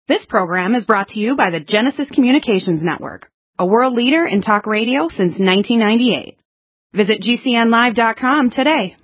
This program is brought to you by the Genesis Communications Network, a world leader in talk radio since 1998. Visit GCNlive.com today.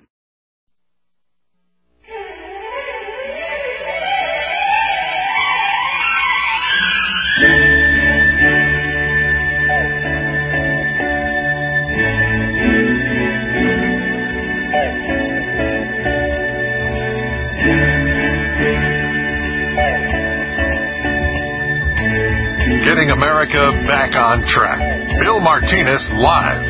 Getting America back on track. Bill Martinez live.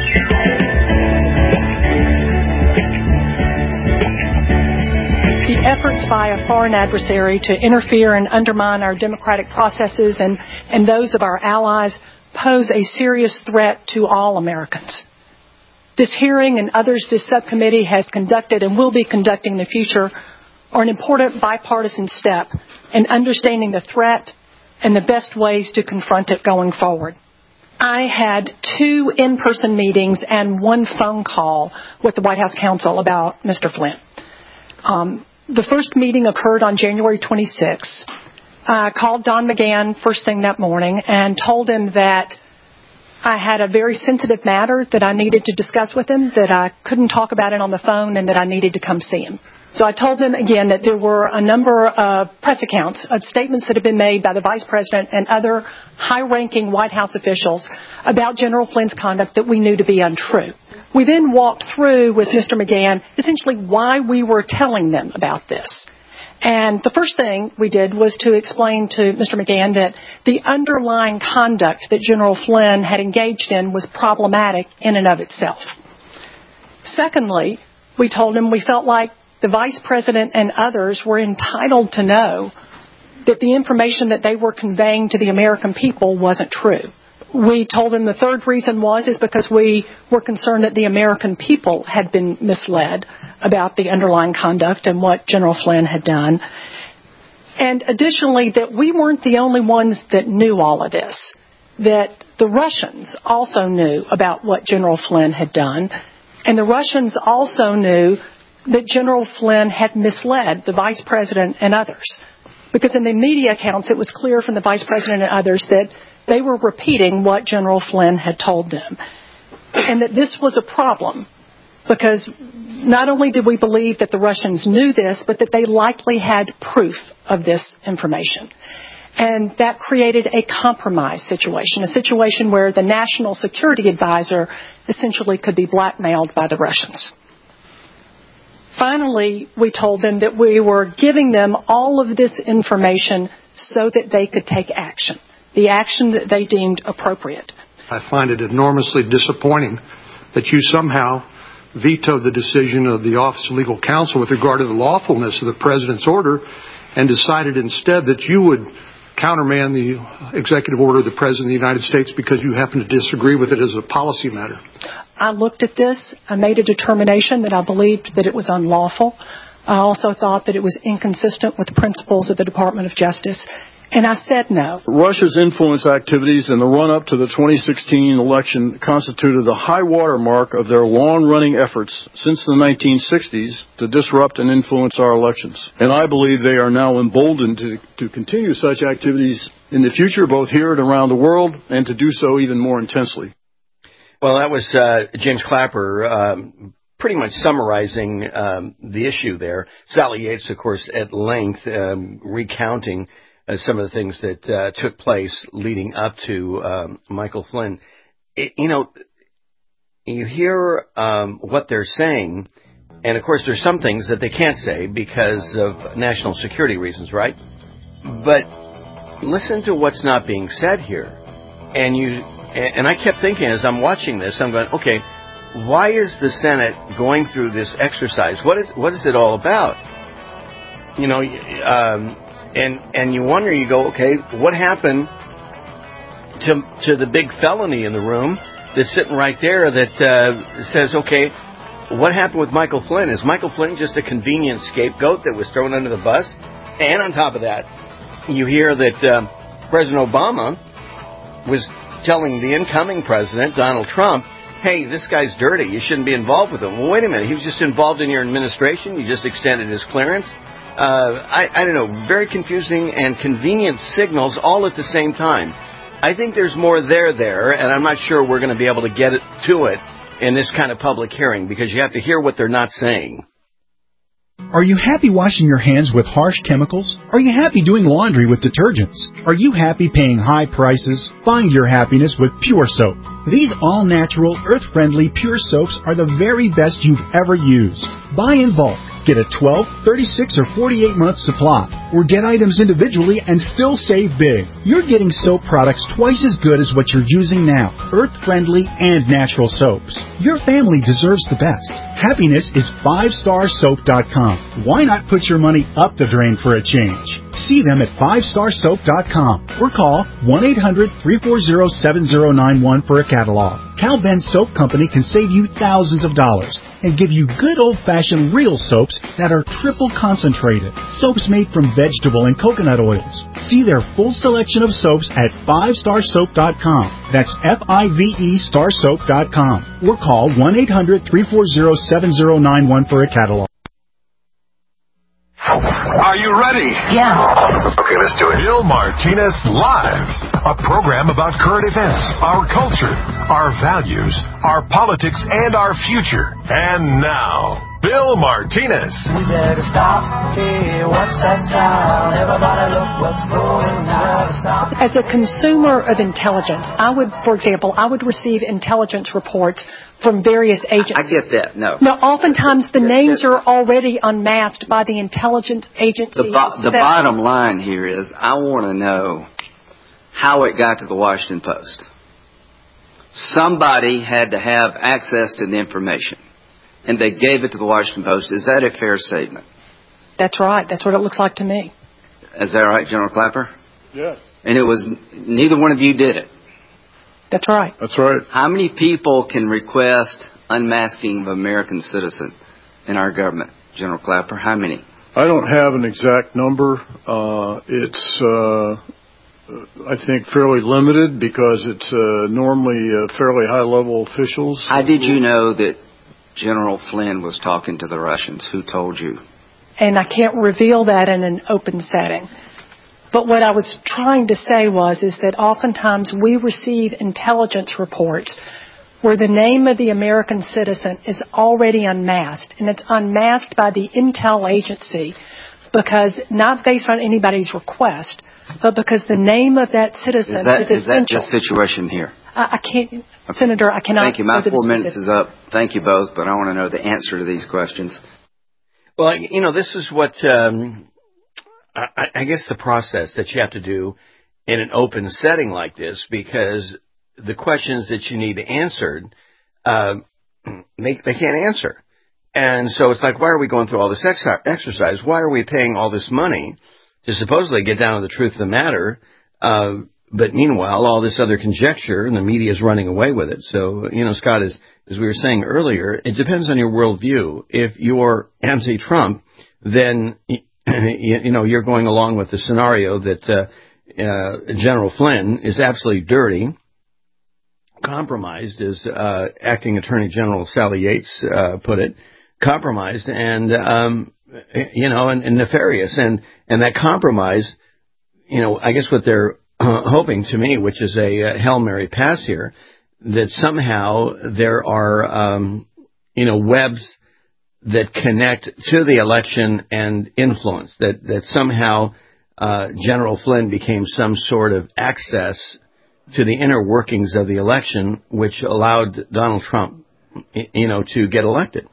The efforts by a foreign adversary to interfere and undermine our democratic processes and those of our allies pose a serious threat to all Americans. This hearing and others this subcommittee has conducted and will be conducting in the future are an important bipartisan step in understanding the threat and the best ways to confront it going forward. I had 2 in-person meetings and 1 phone call with the White House counsel about Mr. Flynn. The first meeting occurred on January 26th. I called Don McGahn first thing that morning and told him that I had a very sensitive matter that I needed to discuss with him, that I couldn't talk about it on the phone, and that I needed to come see him. So I told them again that there were a number of press accounts of statements that had been made by the Vice President and other high-ranking White House officials about General Flynn's conduct that we knew to be untrue. We then walked through with Mr. McGahn essentially why we were telling them about this. And the first thing we did was to explain to Mr. McGahn that the underlying conduct that General Flynn had engaged in was problematic in and of itself. Secondly, we told him we felt like the Vice President and others were entitled to know that the information that they were conveying to the American people wasn't true. We told them the third reason is because we were concerned that the American people had been misled about the underlying conduct and what General Flynn had done. And additionally, that we weren't the only ones that knew all of this, that the Russians also knew about what General Flynn had done, and the Russians also knew that General Flynn had misled the Vice President and others. Because in the media accounts, it was clear from the Vice President and others that they were repeating what General Flynn had told them. And that this was a problem because not only did we believe that the Russians knew this, but that they likely had proof of this information. And that created a compromise situation, a situation where the National Security Advisor essentially could be blackmailed by the Russians. Finally, we told them that we were giving them all of this information so that they could take action, the action that they deemed appropriate. I find it enormously disappointing that you somehow vetoed the decision of the Office of Legal Counsel with regard to the lawfulness of the President's order and decided instead that you would countermand the executive order of the President of the United States because you happen to disagree with it as a policy matter. I looked at this. I made a determination that I believed that it was unlawful. I also thought that it was inconsistent with the principles of the Department of Justice. And I said no. Russia's influence activities in the run-up to the 2016 election constituted the high water mark of their long-running efforts since the 1960s to disrupt and influence our elections. And I believe they are now emboldened to continue such activities in the future, both here and around the world, and to do so even more intensely. Well, that was James Clapper pretty much summarizing the issue there. Sally Yates, of course, at length recounting some of the things that took place leading up to Michael Flynn. You hear what they're saying, and of course there's some things that they can't say because of national security reasons, right? But listen to what's not being said here. And I kept thinking as I'm watching this, I'm going, okay, why is the Senate going through this exercise? What is it all about? You know, and you wonder, you go, okay, what happened to the big felony in the room that's sitting right there that says, okay, what happened with Michael Flynn? Is Michael Flynn just a convenient scapegoat that was thrown under the bus? And on top of that, you hear that President Obama was telling the incoming president, Donald Trump, hey, this guy's dirty. You shouldn't be involved with him. Well, wait a minute. He was just involved in your administration. You just extended his clearance. I don't know, very confusing and convenient signals all at the same time. I think there's more there, and I'm not sure we're going to be able to get to it in this kind of public hearing, because you have to hear what they're not saying. Are you happy washing your hands with harsh chemicals? Are you happy doing laundry with detergents? Are you happy paying high prices? Find your happiness with Pure Soap. These all-natural, earth-friendly Pure Soaps are the very best you've ever used. Buy in bulk. Get a 12, 36, or 48-month supply, or get items individually and still save big. You're getting soap products twice as good as what you're using now, earth-friendly and natural soaps. Your family deserves the best. Happiness is 5starsoap.com. Why not put your money up the drain for a change? See them at 5starsoap.com or call 1-800-340-7091 for a catalog. Cal Ben Soap Company can save you thousands of dollars and give you good old-fashioned real soaps that are triple concentrated. Soaps made from vegetable and coconut oils. See their full selection of soaps at 5starsoap.com. That's F-I-V-E starsoap.com. Or call 1-800-340-7091 for a catalog. Are you ready? Yeah. Okay, let's do it. Bill Martinez Live, a program about current events, our culture, our values, our politics, and our future. And now, Bill Martinez. We better stop. Hey, what's that sound? Everybody look what's going on. As a consumer of intelligence, for example, I would receive intelligence reports from various agencies. I get that. No. Now, oftentimes the names are already unmasked by the intelligence agency. The bottom line here is I want to know how it got to the Washington Post. Somebody had to have access to the information, and they gave it to the Washington Post. Is that a fair statement? That's right. That's what it looks like to me. Is that right, General Clapper? Yes. And it was neither one of you did it. That's right. That's right. How many people can request unmasking of an American citizen in our government, General Clapper? How many? I don't have an exact number. It's, I think, fairly limited because it's normally fairly high-level officials. How did you know that General Flynn was talking to the Russians? Who told you? And I can't reveal that in an open setting. But what I was trying to say is that oftentimes we receive intelligence reports where the name of the American citizen is already unmasked, and it's unmasked by the intel agency because not based on anybody's request, but because the name of that citizen is essential. Is that the situation here? I can't, okay. Senator, I cannot. Thank you. My 4 minutes is up. Thank you both, but I want to know the answer to these questions. Well, this is what I guess the process that you have to do in an open setting like this, because the questions that you need answered, they can't answer. And so it's like, why are we going through all this exercise? Why are we paying all this money to supposedly get down to the truth of the matter? But meanwhile, all this other conjecture, and the media is running away with it. So, Scott, as we were saying earlier, it depends on your worldview. If you're anti-Trump, then you're going along with the scenario that General Flynn is absolutely dirty, compromised, as Acting Attorney General Sally Yates put it, compromised and nefarious. And that compromise, I guess what they're hoping to me, which is a Hail Mary pass here, that somehow there are, webs that connect to the election and influence, that somehow General Flynn became some sort of access to the inner workings of the election, which allowed Donald Trump, to get elected.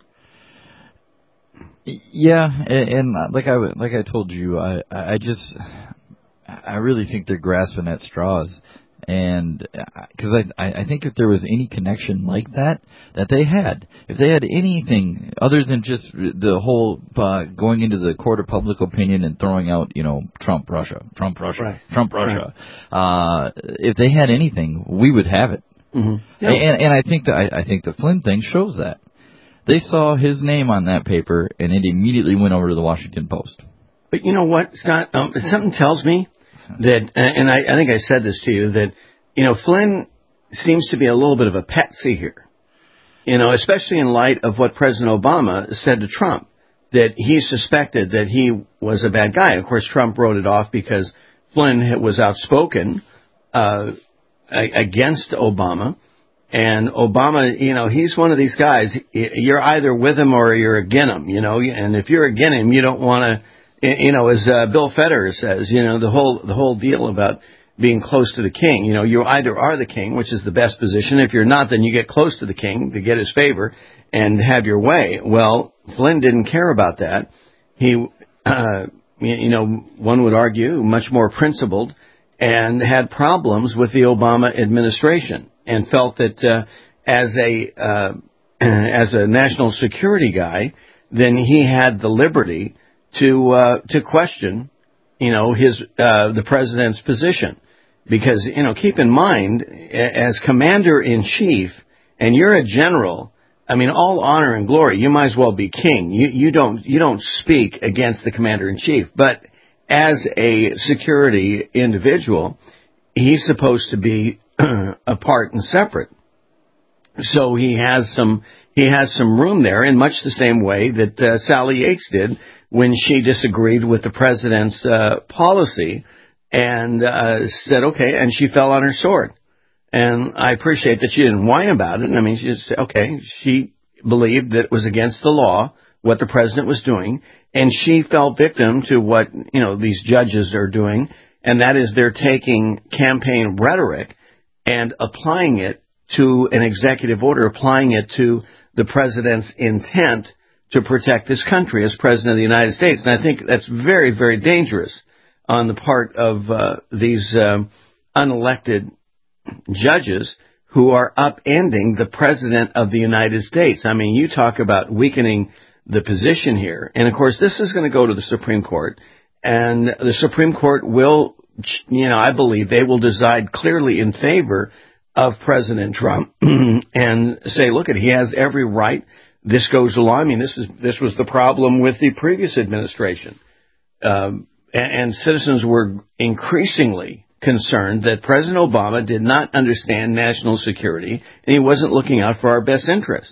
Yeah, and like I told you, I really think they're grasping at straws. And because I think if there was any connection like that they had, if they had anything other than just the whole going into the court of public opinion and throwing out, Trump, Russia, right. Trump, Russia, right. If they had anything, we would have it. Mm-hmm. Yeah. And I think the Flynn thing shows that. They saw his name on that paper, and it immediately went over to the Washington Post. But you know what, Scott? Something tells me that, and I think I said this to you, that, Flynn seems to be a little bit of a patsy here, especially in light of what President Obama said to Trump. that he suspected that he was a bad guy. Of course, Trump wrote it off because Flynn was outspoken against Obama. And Obama, he's one of these guys. You're either with him or you're against him, And if you're against him, you don't want to, as Bill Federer says, the whole deal about being close to the king. You either are the king, which is the best position. If you're not, then you get close to the king to get his favor and have your way. Well, Flynn didn't care about that. He, one would argue, much more principled, and had problems with the Obama administration, and felt that as a national security guy, then he had the liberty to question, the president's position. Because, keep in mind, as commander-in-chief, and you're a general, all honor and glory, you might as well be king. You don't speak against the commander-in-chief. But as a security individual, he's supposed to be apart and separate. So he has some room there, in much the same way that Sally Yates did when she disagreed with the president's policy. And said, okay, and she fell on her sword. And I appreciate that she didn't whine about it. She just said, okay, she believed that it was against the law, what the president was doing, and she fell victim to what, these judges are doing, and that is they're taking campaign rhetoric and applying it to an executive order, applying it to the president's intent to protect this country as president of the United States. And I think that's very, very dangerous on the part of these unelected judges who are upending the President of the United States. You talk about weakening the position here. And, of course, this is going to go to the Supreme Court. And the Supreme Court will, I believe they will decide clearly in favor of President Trump and say, look, he has every right. This goes along. This was the problem with the previous administration. And citizens were increasingly concerned that President Obama did not understand national security, and he wasn't looking out for our best interests.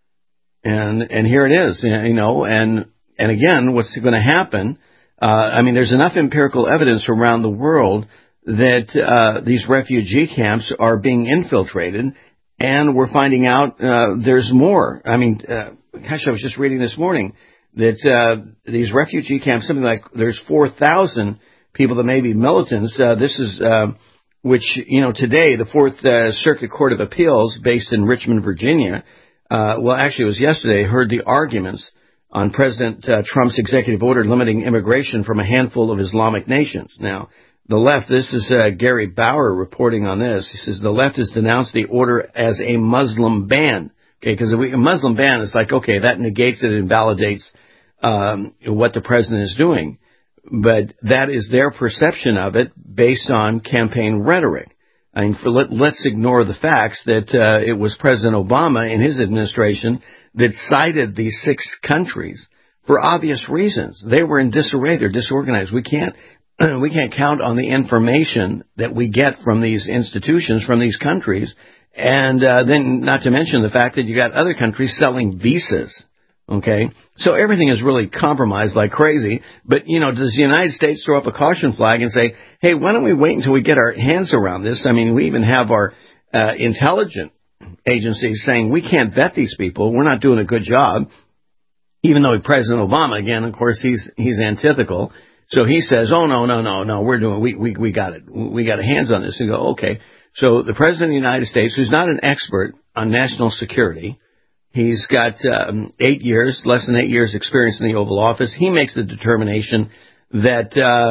And here it is, and again, what's going to happen? There's enough empirical evidence around the world that these refugee camps are being infiltrated, and we're finding out there's more. I was just reading this morning that these refugee camps, something like there's 4,000 people that may be militants. This is which, today the Fourth Circuit Court of Appeals, based in Richmond, Virginia, actually it was yesterday, heard the arguments on President Trump's executive order limiting immigration from a handful of Islamic nations. Now, the left, this is Gary Bauer reporting on this. He says the left has denounced the order as a Muslim ban. Okay, because a Muslim ban is like, okay, that negates it, invalidates what the president is doing. But that is their perception of it based on campaign rhetoric. Let's ignore the facts that it was President Obama and his administration that cited these 6 countries for obvious reasons. They were in disarray. They're disorganized. We can't count on the information that we get from these institutions, from these countries. And then not to mention the fact that you got other countries selling visas. Okay, so everything is really compromised like crazy. But, does the United States throw up a caution flag and say, hey, why don't we wait until we get our hands around this? We even have our intelligence agencies saying we can't vet these people. We're not doing a good job. Even though President Obama, again, of course, he's antithetical. So he says, oh, no, we got it. We got hands on this. And go, okay. So the President of the United States, who's not an expert on national security, he's got less than 8 years experience in the Oval Office. He makes the determination that,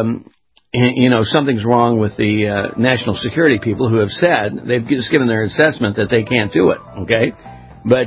something's wrong with the national security people who have said, they've just given their assessment that they can't do it, okay? But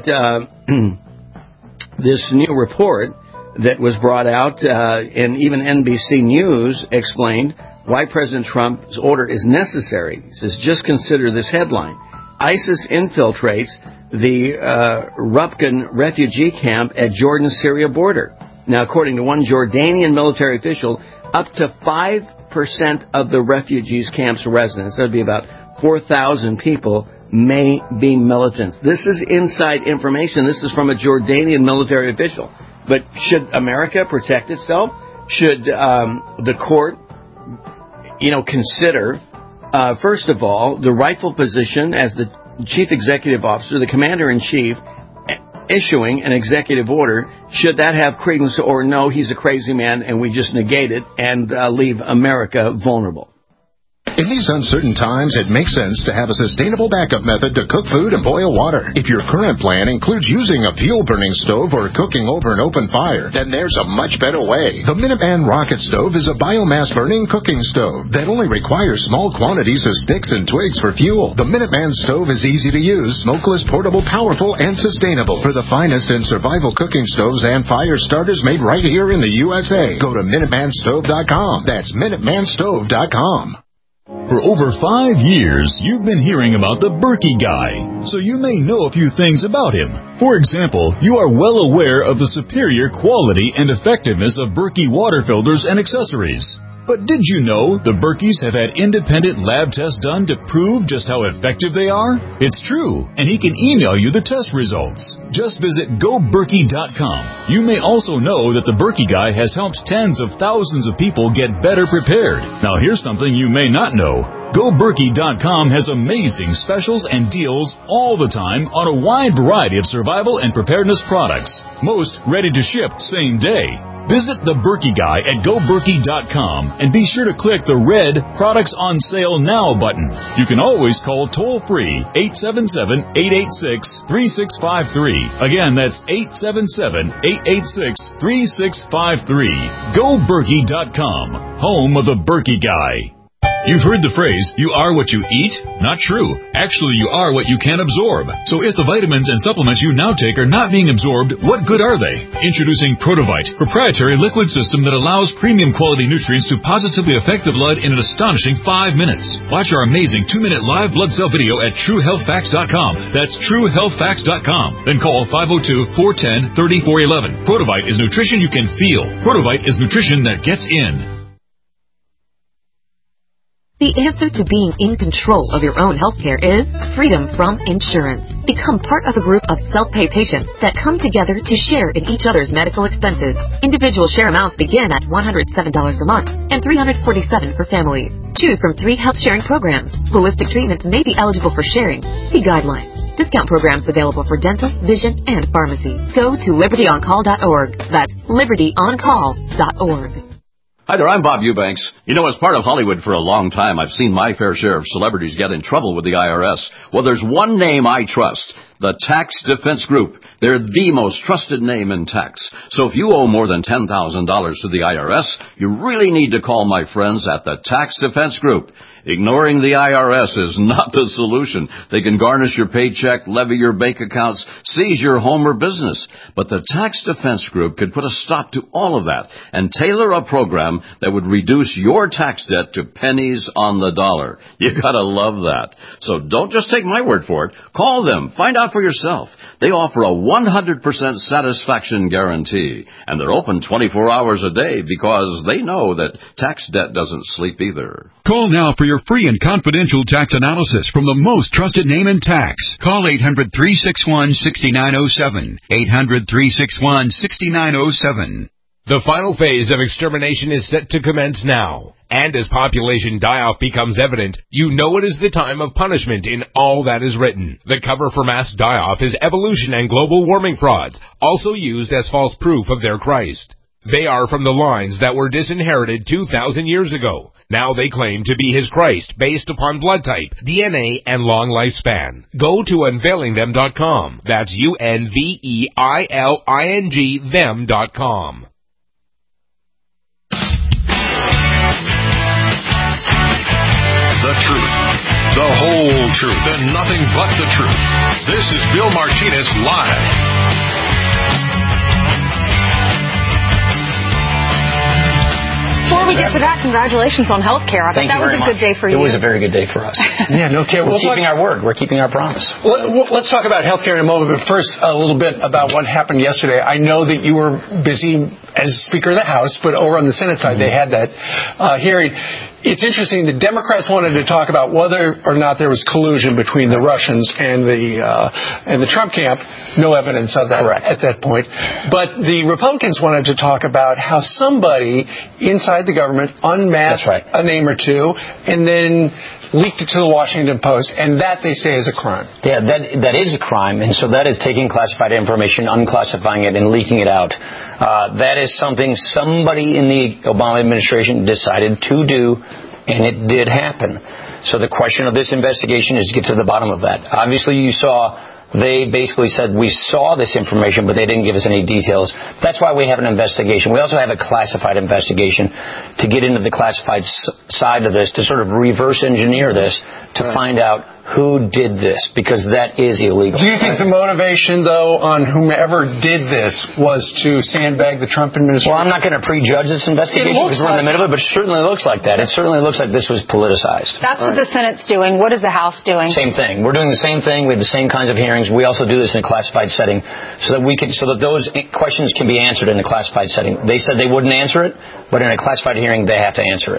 this new report that was brought out, and even NBC News explained why President Trump's order is necessary. He says, just consider this headline. ISIS infiltrates the Rupkin refugee camp at Jordan-Syria border. Now, according to one Jordanian military official, up to 5% of the refugees' camp's residents, that would be about 4,000 people, may be militants. This is inside information. This is from a Jordanian military official. But should America protect itself? Should the court, consider, first of all, the rightful position as the chief executive officer, the commander-in-chief, issuing an executive order? Should that have credence, or no, he's a crazy man and we just negate it and leave America vulnerable? In these uncertain times, it makes sense to have a sustainable backup method to cook food and boil water. If your current plan includes using a fuel-burning stove or cooking over an open fire, then there's a much better way. The Minuteman Rocket Stove is a biomass-burning cooking stove that only requires small quantities of sticks and twigs for fuel. The Minuteman Stove is easy to use, smokeless, portable, powerful, and sustainable. For the finest in survival cooking stoves and fire starters made right here in the USA, go to MinutemanStove.com. That's MinutemanStove.com. For over 5 years, you've been hearing about the Berkey Guy, so you may know a few things about him. For example, you are well aware of the superior quality and effectiveness of Berkey water filters and accessories. But did you know the Berkeys have had independent lab tests done to prove just how effective they are? It's true, and he can email you the test results. Just visit GoBerkey.com. You may also know that the Berkey Guy has helped tens of thousands of people get better prepared. Now here's something you may not know. GoBerkey.com has amazing specials and deals all the time on a wide variety of survival and preparedness products. Most ready to ship same day. Visit the Berkey Guy at GoBerkey.com and be sure to click the red Products on Sale Now button. You can always call toll-free 877-886-3653. Again, that's 877-886-3653. GoBerkey.com, home of the Berkey Guy. You've heard the phrase, you are what you eat? Not true. Actually, you are what you can absorb. So if the vitamins and supplements you now take are not being absorbed, what good are they? Introducing Protovite, proprietary liquid system that allows premium quality nutrients to positively affect the blood in an astonishing 5 minutes. Watch our amazing 2-minute live blood cell video at TrueHealthFacts.com. That's TrueHealthFacts.com. Then call 502-410-3411. Protovite is nutrition you can feel. Protovite is nutrition that gets in. The answer to being in control of your own healthcare is freedom from insurance. Become part of a group of self-pay patients that come together to share in each other's medical expenses. Individual share amounts begin at $107 a month and $347 for families. Choose from 3 health-sharing programs. Holistic treatments may be eligible for sharing. See guidelines. Discount programs available for dental, vision, and pharmacy. Go to libertyoncall.org. That's libertyoncall.org. Hi there, I'm Bob Eubanks. As part of Hollywood for a long time, I've seen my fair share of celebrities get in trouble with the IRS. Well, there's one name I trust, the Tax Defense Group. They're the most trusted name in tax. So if you owe more than $10,000 to the IRS, you really need to call my friends at the Tax Defense Group. Ignoring the IRS is not the solution. They can garnish your paycheck, levy your bank accounts, seize your home or business. But the Tax Defense Group could put a stop to all of that and tailor a program that would reduce your tax debt to pennies on the dollar. You gotta love that. So don't just take my word for it. Call them. Find out for yourself. They offer a 100% satisfaction guarantee. And they're open 24 hours a day because they know that tax debt doesn't sleep either. Call now for your free and confidential tax analysis from the most trusted name in tax. Call 800-361-6907. 800-361-6907. The final phase of extermination is set to commence now. And as population die-off becomes evident, you know it is the time of punishment in all that is written. The cover for mass die-off is evolution and global warming frauds, also used as false proof of their Christ. They are from the lines that were disinherited 2,000 years ago. Now they claim to be his Christ based upon blood type, DNA, and long lifespan. Go to unveilingthem.com. That's UNVEILING them.com. The truth, the whole truth, and nothing but the truth. This is Bill Martinez Live. Before we get to that, congratulations on health care. I think that was a good day for you. It was a very good day for us. Yeah, no kidding. We're keeping our word. We're keeping our promise. Well, let's talk about health care in a moment, but first a little bit about what happened yesterday. I know that you were busy as Speaker of the House, but over on the Senate side, they had that hearing. it's interesting. The Democrats wanted to talk about whether or not there was collusion between the Russians and the Trump camp. No evidence of that at that point. But the Republicans wanted to talk about how somebody inside the government unmasked a name or two and then leaked it to the Washington Post, and that, they say, is a crime. Yeah, that is a crime, and so that is taking classified information, unclassifying it, and leaking it out. That is something somebody in the Obama administration decided to do, and it did happen. So the question of this investigation is to get to the bottom of that. Obviously, you saw they basically said, we saw this information, but they didn't give us any details. That's why we have an investigation. We also have a classified investigation to get into the classified side of this, to sort of reverse engineer this, to find out who did this, because that is illegal. Do you think the motivation, though, on whomever did this was to sandbag the Trump administration? Well, I'm not going to prejudge this investigation because we're in the middle of it, but it certainly looks like that. It certainly looks like this was politicized. That's what the Senate's doing. What is the House doing? Same thing. We're doing the same thing. We have the same kinds of hearings. We also do this in a classified setting so that those questions can be answered in a classified setting. They said they wouldn't answer it, but in a classified hearing, they have to answer it.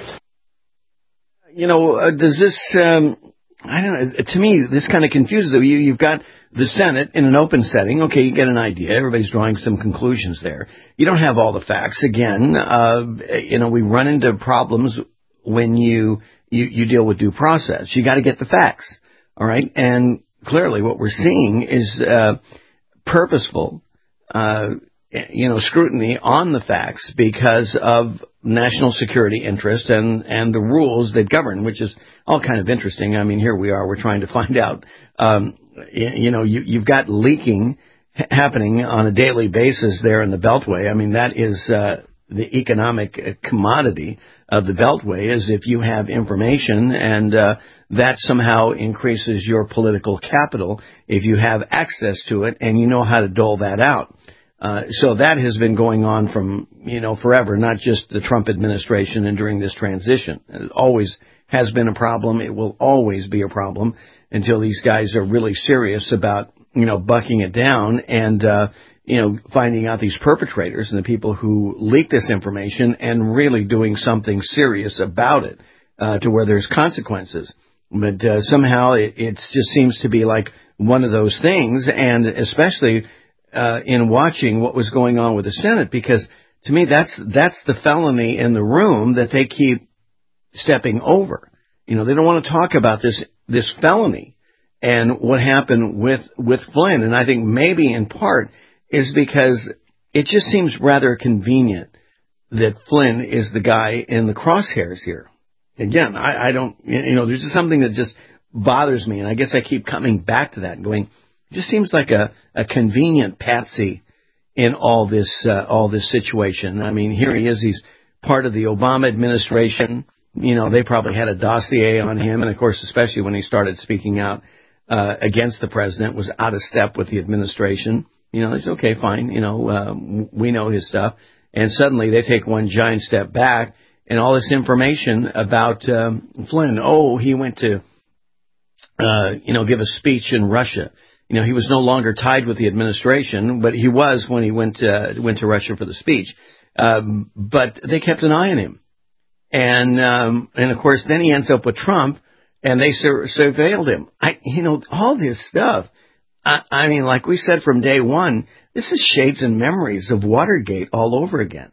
You know, does this... I don't know. To me, this kind of confuses you. You've got the Senate in an open setting. Okay, you get an idea. Everybody's drawing some conclusions there. You don't have all the facts. Again, we run into problems when you deal with due process. You got to get the facts. All right. And clearly what we're seeing is purposeful, scrutiny on the facts because of national security interest and the rules that govern, which is all kind of interesting. I mean, here we are. We're trying to find out. You've got leaking happening on a daily basis there in the Beltway. I mean, that is the economic commodity of the Beltway, is if you have information and that somehow increases your political capital if you have access to it and you know how to dole that out. So that has been going on from, forever, not just the Trump administration and during this transition. It always has been a problem. It will always be a problem until these guys are really serious about, bucking it down and, finding out these perpetrators and the people who leak this information and really doing something serious about it, to where there's consequences. But, somehow it just seems to be like one of those things, and especially in watching what was going on with the Senate, because to me that's the felony in the room that they keep stepping over. They don't want to talk about this felony and what happened with Flynn. And I think maybe in part is because it just seems rather convenient that Flynn is the guy in the crosshairs here. Again, I don't, there's just something that just bothers me, and I guess I keep coming back to that and going, it just seems like a convenient patsy in all this situation. I mean, here he is. He's part of the Obama administration. They probably had a dossier on him. And, of course, especially when he started speaking out against the president, was out of step with the administration. They say, okay, fine. We know his stuff. And suddenly they take one giant step back, and all this information about Flynn. Oh, he went to, give a speech in Russia. He was no longer tied with the administration, but he was when he went to Russia for the speech. But they kept an eye on him. And of course, then he ends up with Trump, and they surveilled him. All this stuff. I mean, like we said from day one, this is shades and memories of Watergate all over again.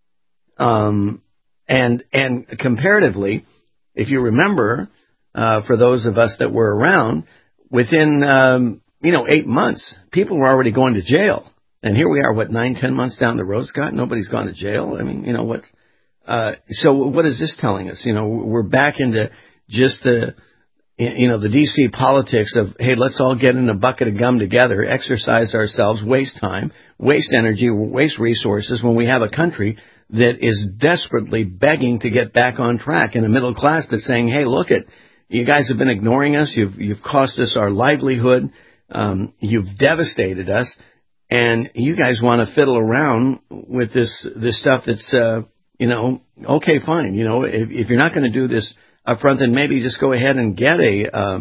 And comparatively, if you remember, for those of us that were around, within 8 months, people were already going to jail. And here we are, 9-10 months down the road, Scott? Nobody's gone to jail. I mean, so what is this telling us? We're back into just the D.C. politics of, hey, let's all get in a bucket of gum together, exercise ourselves, waste time, waste energy, waste resources when we have a country that is desperately begging to get back on track, and a middle class that's saying, hey, look you guys have been ignoring us. You've cost us our livelihood. You've devastated us, and you guys want to fiddle around with this stuff that's, okay, fine. If you're not going to do this up front, then maybe just go ahead and get a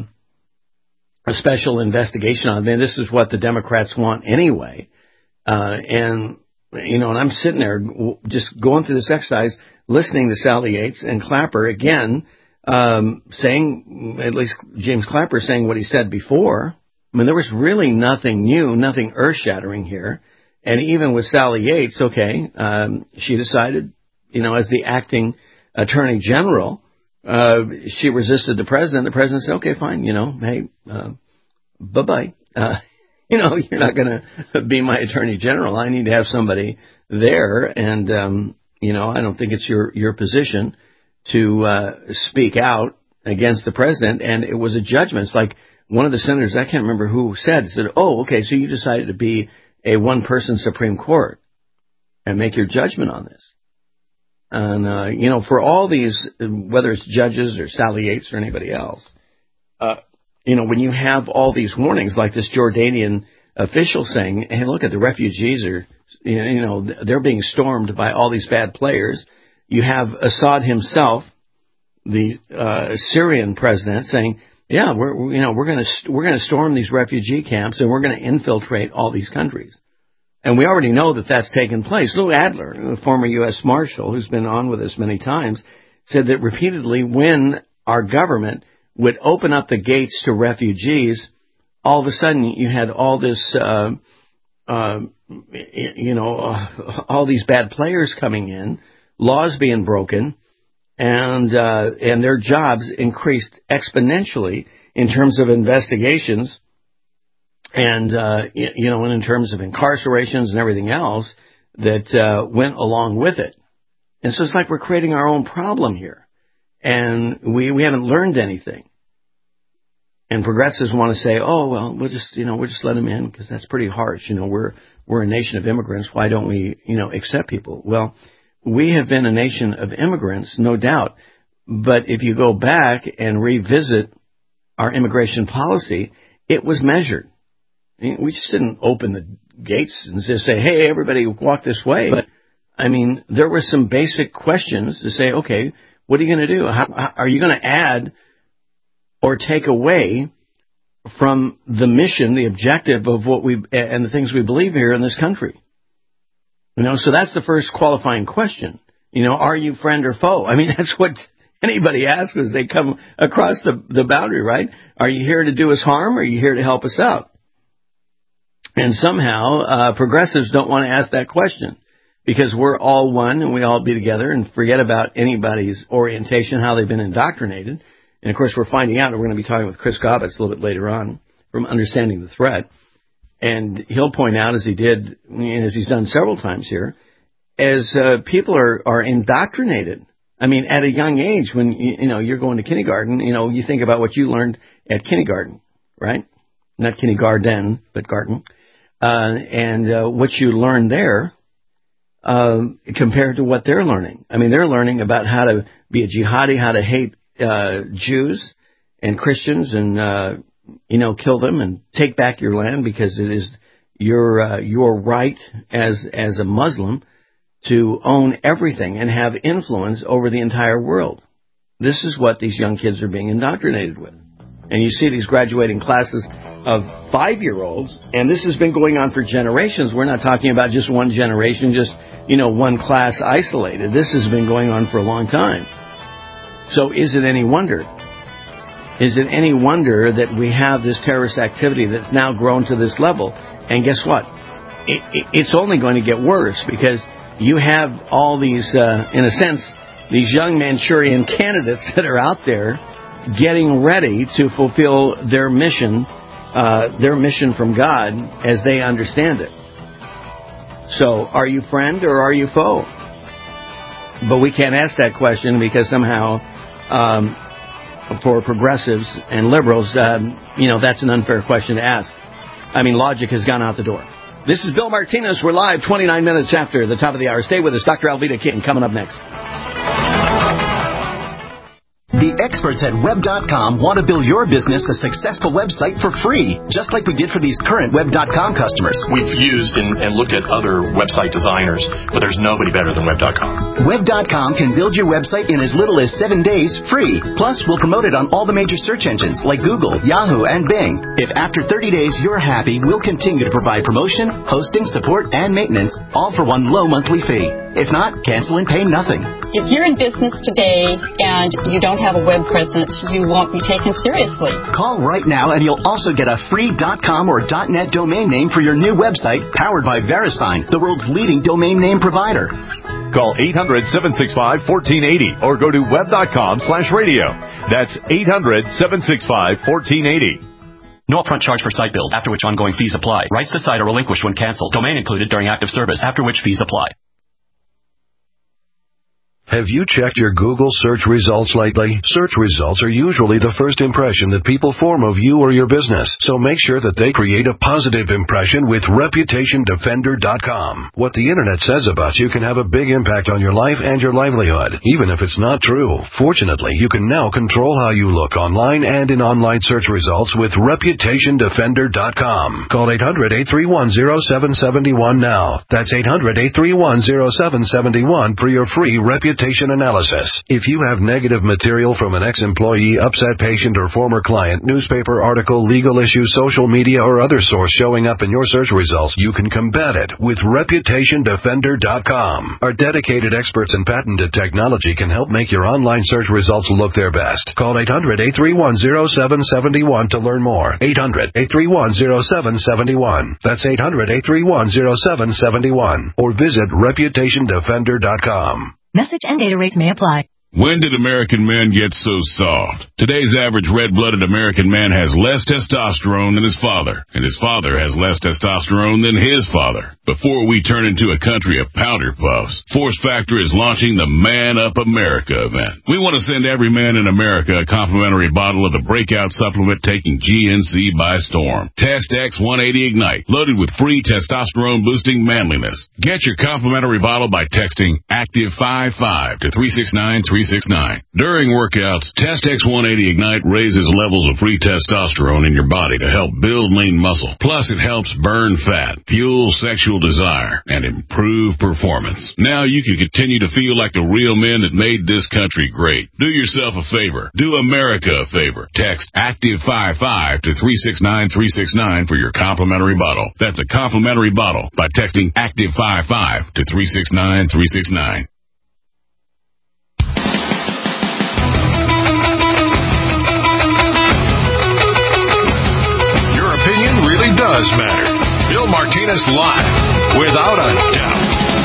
special investigation on it. I mean, this is what the Democrats want anyway. And and I'm sitting there just going through this exercise, listening to Sally Yates and Clapper again, saying, at least James Clapper saying what he said before. I mean, there was really nothing new, nothing earth-shattering here. And even with Sally Yates, she decided, as the acting Attorney General, she resisted the president. The president said, okay, fine, hey, bye-bye. You're not going to be my Attorney General. I need to have somebody there. And, I don't think it's your position to speak out against the president. And it was a judgment. It's like one of the senators, I can't remember who said, oh, okay, so you decided to be a one-person Supreme Court and make your judgment on this. And, for all these, whether it's judges or Sally Yates or anybody else, when you have all these warnings, like this Jordanian official saying, hey, look at the refugees are, they're being stormed by all these bad players. You have Assad himself, the Syrian president, saying, yeah, we're going to storm these refugee camps and we're going to infiltrate all these countries. And we already know that that's taken place. Lou Adler, the former U.S. Marshal, who's been on with us many times, said that repeatedly when our government would open up the gates to refugees, all of a sudden you had all this, all these bad players coming in, laws being broken, and their jobs increased exponentially in terms of investigations and, and in terms of incarcerations and everything else that went along with it. And so it's like we're creating our own problem here. And we haven't learned anything. And progressives want to say, oh, well, we'll just let them in because that's pretty harsh. We're a nation of immigrants. Why don't we, accept people? Well, we have been a nation of immigrants, no doubt. But if you go back and revisit our immigration policy, it was measured. We just didn't open the gates and just say, hey, everybody walk this way. But, there were some basic questions to say, okay, what are you going to do? How are you going to add or take away from the mission, the objective of what and the things we believe here in this country? So that's the first qualifying question. Are you friend or foe? That's what anybody asks as they come across the boundary, right? Are you here to do us harm or are you here to help us out? And somehow progressives don't want to ask that question because we're all one and we all be together and forget about anybody's orientation, how they've been indoctrinated. And, of course, we're finding out, and we're going to be talking with Chris Gobbets a little bit later on from Understanding the Threat. And he'll point out, as he did, as he's done several times here, as people are indoctrinated. At a young age, when, you're going to kindergarten, you think about what you learned at kindergarten, right? Not kindergarten, but garden. And what you learn there compared to what they're learning. They're learning about how to be a jihadi, how to hate Jews and Christians and, kill them and take back your land because it is your right as a Muslim to own everything and have influence over the entire world. This is what these young kids are being indoctrinated with. And you see these graduating classes of 5-year-olds, and this has been going on for generations. We're not talking about just one generation, just, one class isolated. This has been going on for a long time. So is it any wonder? Is it any wonder that we have this terrorist activity that's now grown to this level? And guess what? It's only going to get worse because you have all these, in a sense, these young Manchurian candidates that are out there getting ready to fulfill their mission from God as they understand it. So are you friend or are you foe? But we can't ask that question because somehow for progressives and liberals, that's an unfair question to ask. Logic has gone out the door. This is Bill Martinez. We're live 29 minutes after the top of the hour. Stay with us. Dr. Alveda King coming up next. The The experts at Web.com want to build your business a successful website for free, just like we did for these current Web.com customers. We've used and looked at other website designers, but there's nobody better than Web.com. Web.com can build your website in as little as 7 days free. Plus, we'll promote it on all the major search engines like Google, Yahoo, and Bing. If after 30 days you're happy, we'll continue to provide promotion, hosting, support, and maintenance, all for one low monthly fee. If not, cancel and pay nothing. If you're in business today and you don't have a web presence, you won't be taken seriously. Call right now and you'll also get a free .com or .net domain name for your new website powered by VeriSign, the world's leading domain name provider. Call 800-765-1480 or go to web.com/radio. That's 800-765-1480. No upfront charge for site build, after which ongoing fees apply. Rights to site are relinquished when canceled. Domain included during active service, after which fees apply. Have you checked your Google search results lately? Search results are usually the first impression that people form of you or your business, so make sure that they create a positive impression with ReputationDefender.com. What the Internet says about you can have a big impact on your life and your livelihood, even if it's not true. Fortunately, you can now control how you look online and in online search results with ReputationDefender.com. Call 800-831-0771 now. That's 800-831-0771 for your free reputation analysis. If you have negative material from an ex-employee, upset patient, or former client, newspaper article, legal issue, social media, or other source showing up in your search results, you can combat it with ReputationDefender.com. Our dedicated experts in patented technology can help make your online search results look their best. Call 800-831-0771 to learn more. 800-831-0771. That's 800-831-0771. Or visit ReputationDefender.com. Message and data rates may apply. When did American men get so soft? Today's average red-blooded American man has less testosterone than his father, and his father has less testosterone than his father. Before we turn into a country of powder puffs, Force Factor is launching the Man Up America event. We want to send every man in America a complimentary bottle of the breakout supplement taking GNC by storm. Test X180 Ignite, loaded with free testosterone-boosting manliness. Get your complimentary bottle by texting ACTIVE55 to 369-369. During workouts, Test X180 Ignite raises levels of free testosterone in your body to help build lean muscle. Plus, it helps burn fat, fuel sexual desire, and improve performance. Now you can continue to feel like the real men that made this country great. Do yourself a favor. Do America a favor. Text ACTIVE55 to 369-369 for your complimentary bottle. That's a complimentary bottle by texting ACTIVE55 to 369-369. Does matter. Bill Martinez live, without a doubt.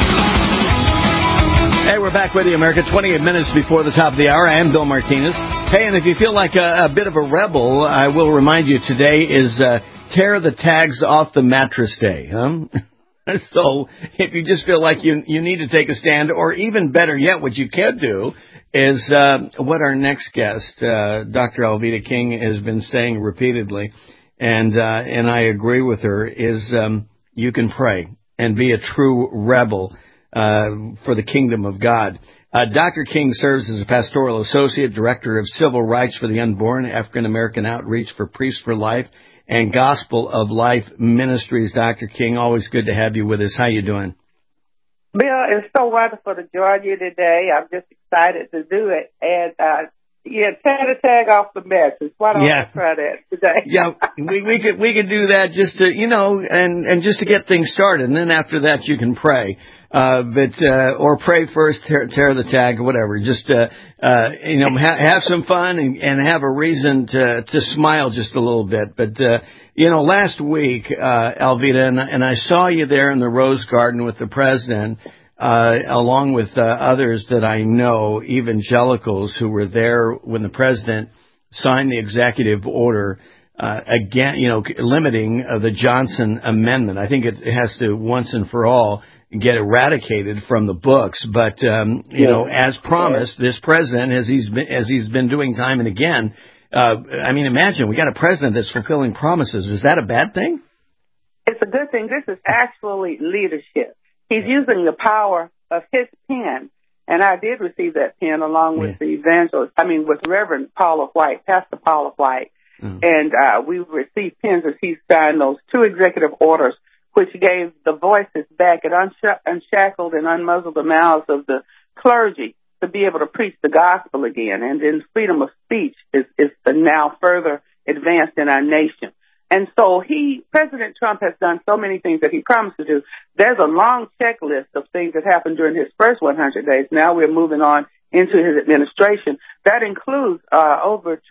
Hey, we're back with you, America. 28 minutes before the top of the hour. I am Bill Martinez. Hey, and if you feel like a bit of a rebel, I will remind you today is Tear the Tags Off the Mattress Day. So if you just feel like you need to take a stand, or even better yet, what you can do is what our next guest, Dr. Alveda King, has been saying repeatedly. And I agree with her, is you can pray and be a true rebel for the kingdom of God. Dr. King serves as a pastoral associate, director of civil rights for the unborn, African American outreach for Priests for Life, and Gospel of Life Ministries. Dr. King, always good to have you with us. How you doing? Bill, it's so wonderful to join you today. I'm just excited to do it. And tear the tag off the mattress. Why don't I try that today? Yeah, we could do that just to, and just to get things started. And then after that, you can pray. Or pray first, tear the tag, or whatever. Just, have some fun and have a reason to smile just a little bit. But, last week, Alveda, and I saw you there in the Rose Garden with the president, along with others that I know, evangelicals who were there when the president signed the executive order limiting the Johnson Amendment. I think it has to once and for all get eradicated from the books. But as promised, this president, as he's been doing time and again, imagine we got a president that's fulfilling promises. Is that a bad thing? It's a good thing. This is actually leadership. He's using the power of his pen And I did receive that pen along with the evangelist, with Reverend Paula White, Pastor Paula White. And we received pens as he signed those 2 executive orders, which gave the voices back. It unshackled and unmuzzled the mouths of the clergy to be able to preach the gospel again. And then freedom of speech is now further advanced in our nation. And so President Trump has done so many things that he promised to do. There's a long checklist of things that happened during his first 100 days. Now we're moving on into his administration. That includes over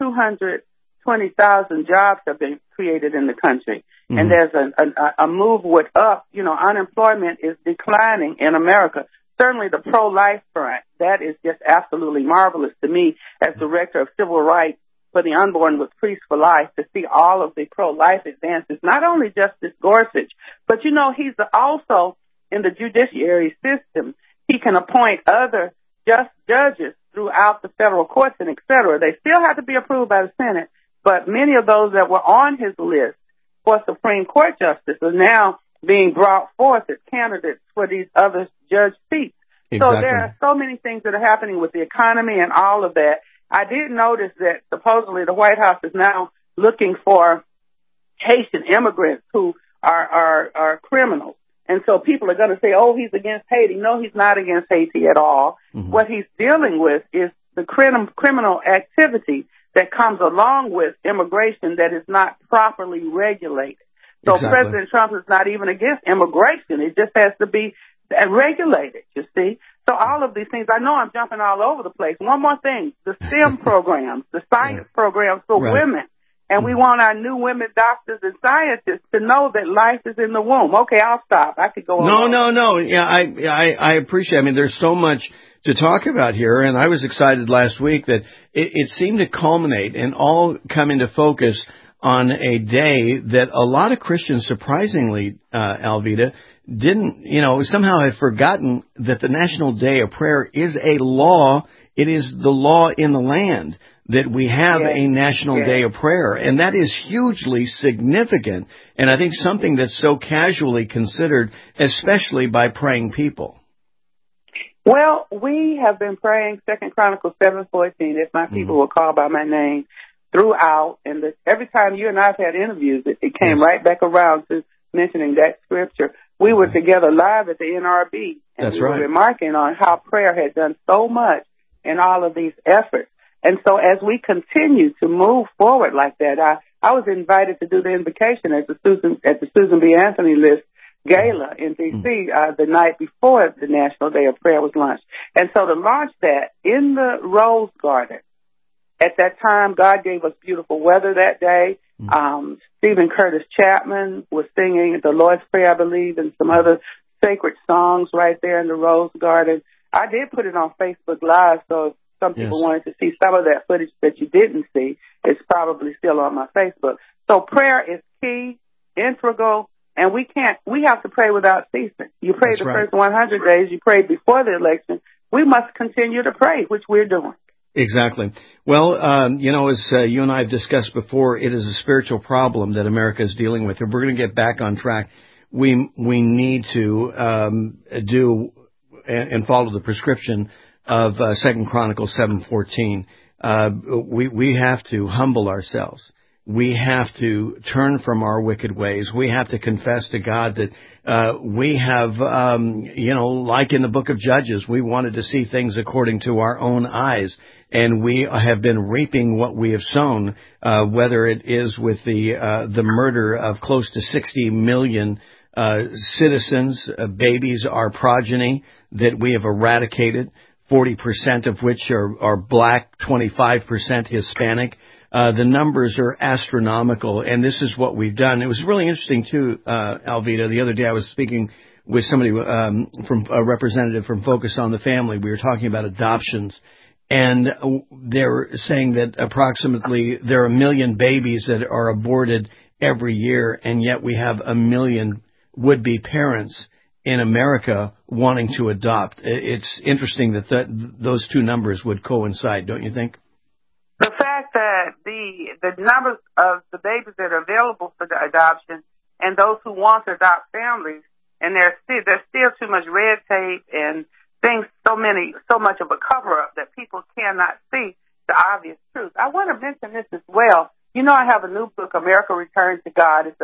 220,000 jobs have been created in the country. Mm-hmm. And there's a move unemployment is declining in America. Certainly the pro-life front, that is just absolutely marvelous to me as Director of Civil Rights for the Unborn with Priests for Life, to see all of the pro-life advances, not only Justice Gorsuch, but he's also in the judiciary system. He can appoint other judges throughout the federal courts and et cetera. They still have to be approved by the Senate, but many of those that were on his list for Supreme Court justice are now being brought forth as candidates for these other judge seats. Exactly. So there are so many things that are happening with the economy and all of that. I did notice that supposedly the White House is now looking for Haitian immigrants who are criminals. And so people are going to say, oh, he's against Haiti. No, he's not against Haiti at all. Mm-hmm. What he's dealing with is the criminal activity that comes along with immigration that is not properly regulated. So President Trump is not even against immigration. It just has to be regulated, you see. So all of these things, I know I'm jumping all over the place. One more thing, the STEM programs, the science programs for women. And we want our new women doctors and scientists to know that life is in the womb. Okay, I'll stop. I could go on. No. Yeah, I appreciate it. I mean, there's so much to talk about here, and I was excited last week that it seemed to culminate and all come into focus on a day that a lot of Christians, surprisingly, Alveda, didn't, somehow have forgotten that the National Day of Prayer is a law. It is the law in the land that we have a National Day of Prayer. And that is hugely significant. And I think something that's so casually considered, especially by praying people. Well, we have been praying 2 Chronicles 7:14, if my people will call by my name, throughout. And every time you and I have had interviews, it came right back around to mentioning that scripture. We were together live at the NRB, and we were remarking on how prayer had done so much in all of these efforts. And so as we continue to move forward like that, I was invited to do the invocation at the Susan B. Anthony List Gala in D.C. The night before the National Day of Prayer was launched. And so to launch that in the Rose Garden, at that time, God gave us beautiful weather that day. Stephen Curtis Chapman was singing the Lord's Prayer, I believe, and some other sacred songs right there in the Rose Garden. I did put it on Facebook Live, so if some people wanted to see some of that footage that you didn't see, it's probably still on my Facebook. So prayer is key, integral, and we have to pray without ceasing. You prayed first 100 days, you prayed before the election. We must continue to pray, which we're doing. Exactly. Well, as you and I have discussed before, it is a spiritual problem that America is dealing with. If we're going to get back on track, we need to do and follow the prescription of 2 Chronicles 7:14. We have to humble ourselves. We have to turn from our wicked ways. We have to confess to God that we have, like in the book of Judges, we wanted to see things according to our own eyes. And we have been reaping what we have sown, whether it is with the murder of close to 60 million citizens, babies, our progeny, that we have eradicated, 40% of which are black, 25% Hispanic. The numbers are astronomical, and this is what we've done. It was really interesting, too, Alveda. The other day I was speaking with somebody from a representative from Focus on the Family. We were talking about adoptions. And they're saying that approximately there are 1 million babies that are aborted every year, and yet we have 1 million would-be parents in America wanting to adopt. It's interesting that those two numbers would coincide, don't you think? The fact that the numbers of the babies that are available for the adoption and those who want to adopt families, and there's still too much red tape and things so much of a cover-up that people cannot see the obvious truth. I want to mention this as well. You know, I have a new book, America Return to God. It's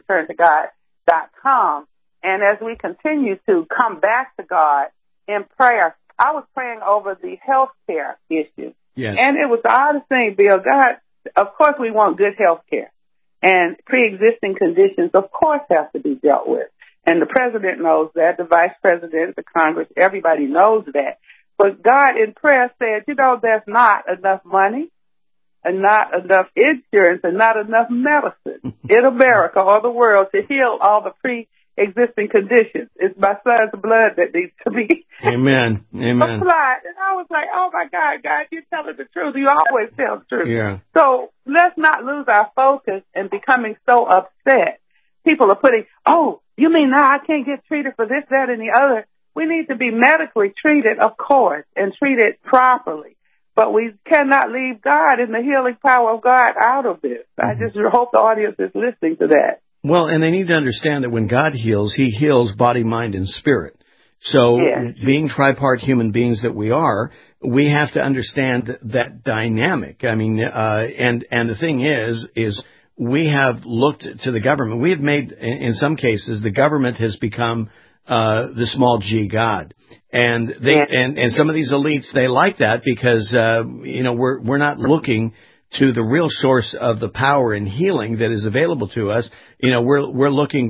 AmericaReturnToGod.com. And as we continue to come back to God in prayer, I was praying over the health care issue. Yes. And it was the oddest thing, Bill. God, of course we want good health care. And pre-existing conditions, of course, have to be dealt with. And the president knows that, the vice president, the Congress, everybody knows that. But God in prayer said, you know, there's not enough money and not enough insurance and not enough medicine in America or the world to heal all the pre-existing conditions. It's my son's blood that needs to be Amen. applied. And I was like, oh, my God, you're telling the truth. You always tell the truth. Yeah. So let's not lose our focus and becoming so upset. People are putting, oh, you mean now I can't get treated for this, that, and the other? We need to be medically treated, of course, and treated properly. But we cannot leave God and the healing power of God out of this. I just hope the audience is listening to that. Well, and they need to understand that when God heals, He heals body, mind, and spirit. So being tripart human beings that we are, we have to understand that dynamic. I mean, and the thing is we have looked to the government. We have made, in some cases, the government has become the small g God. And and some of these elites, they like that because, we're not looking to the real source of the power and healing that is available to us. We're looking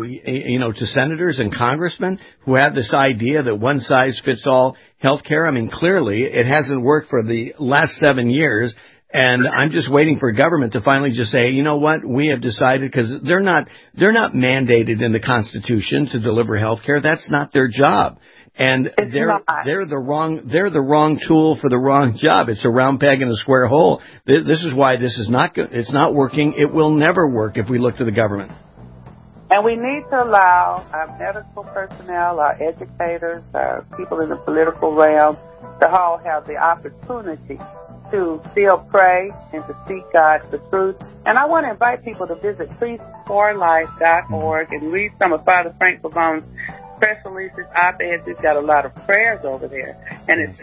to senators and congressmen who have this idea that one size fits all health care. I mean, clearly it hasn't worked for the last 7 years. And I'm just waiting for government to finally just say, you know what, we have decided, because they're not mandated in the Constitution to deliver health care. That's not their job. And they're the wrong tool for the wrong job. It's a round peg in a square hole. This is why this is not good. It's not working. It will never work if we look to the government. And we need to allow our medical personnel, our educators, our people in the political realm to all have the opportunity to still pray and to seek God for truth. And I want to invite people to visit Priests4Life.org and read some of Father Frank Pavone's press releases, op-eds. We've got a lot of prayers over there. And it's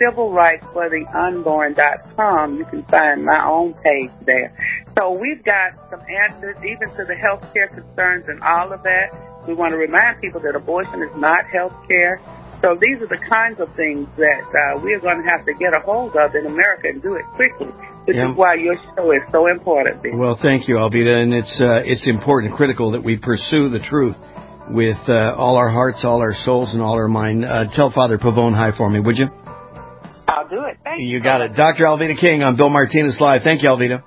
civilrightsfortheunborn.com. You can find my own page there. So we've got some answers even to the health care concerns and all of that. We want to remind people that abortion is not health care. So these are the kinds of things that we are going to have to get a hold of in America and do it quickly, which is why your show is so important. Well, thank you, Alveda, and it's important, critical that we pursue the truth with all our hearts, all our souls, and all our mind. Tell Father Pavone hi for me, would you? I'll do it. Thank you. You got it. Dr. Alveda King on Bill Martinez Live. Thank you, Alveda.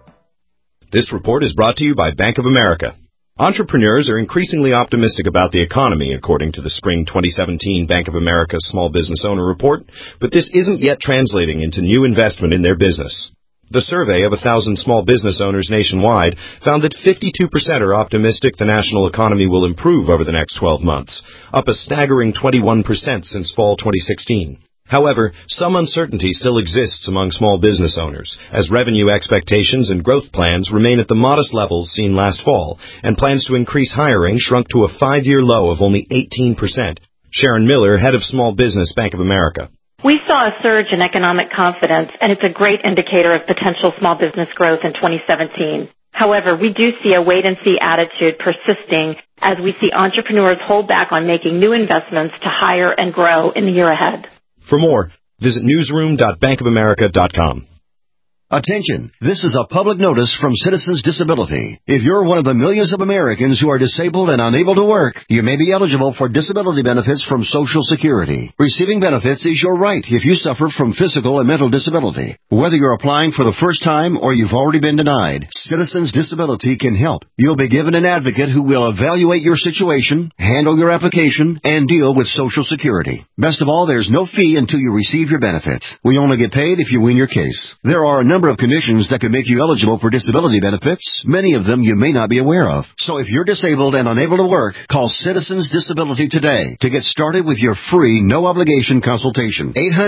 This report is brought to you by Bank of America. Entrepreneurs are increasingly optimistic about the economy, according to the spring 2017 Bank of America Small Business Owner Report, but this isn't yet translating into new investment in their business. The survey of 1,000 small business owners nationwide found that 52% are optimistic the national economy will improve over the next 12 months, up a staggering 21% since fall 2016. However, some uncertainty still exists among small business owners, as revenue expectations and growth plans remain at the modest levels seen last fall, and plans to increase hiring shrunk to a 5-year low of only 18%. Sharon Miller, head of Small Business, Bank of America. We saw a surge in economic confidence, and it's a great indicator of potential small business growth in 2017. However, we do see a wait-and-see attitude persisting as we see entrepreneurs hold back on making new investments to hire and grow in the year ahead. For more, visit newsroom.bankofamerica.com. Attention, this is a public notice from Citizens Disability. If you're one of the millions of Americans who are disabled and unable to work, you may be eligible for disability benefits from Social Security. Receiving benefits is your right if you suffer from physical and mental disability. Whether you're applying for the first time or you've already been denied, Citizens Disability can help. You'll be given an advocate who will evaluate your situation, handle your application, and deal with Social Security. Best of all, there's no fee until you receive your benefits. We only get paid if you win your case. There are a number of conditions that could make you eligible for disability benefits, many of them you may not be aware of. So if you're disabled and unable to work, call Citizens Disability today to get started with your free, no-obligation consultation.